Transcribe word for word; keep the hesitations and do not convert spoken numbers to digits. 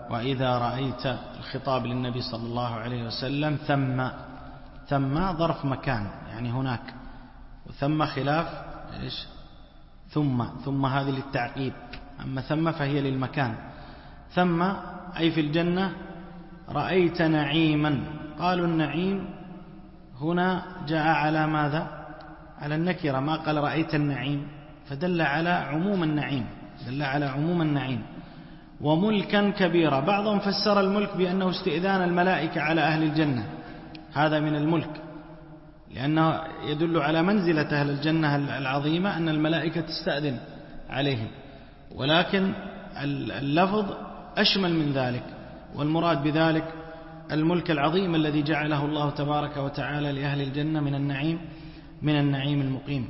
وإذا رأيت الخطاب للنبي صلى الله عليه وسلم ثم ثم ظرف مكان يعني هناك، وثم خلاف إيش ثم ثم هذه للتعقيب، أما ثم فهي للمكان. ثم أي في الجنة رأيت نعيما. قالوا النعيم هنا جاء على ماذا؟ على النكرة، ما قال رأيت النعيم، فدل على عموم النعيم، دل على عموم النعيم. وملكا كبيرا. بعضهم فسر الملك بأنه استئذان الملائكة على أهل الجنة، هذا من الملك، لأنه يدل على منزلة أهل الجنة العظيمة أن الملائكة تستأذن عليهم، ولكن اللفظ أشمل من ذلك، والمراد بذلك الملك العظيم الذي جعله الله تبارك وتعالى لأهل الجنة من النعيم من النعيم المقيم.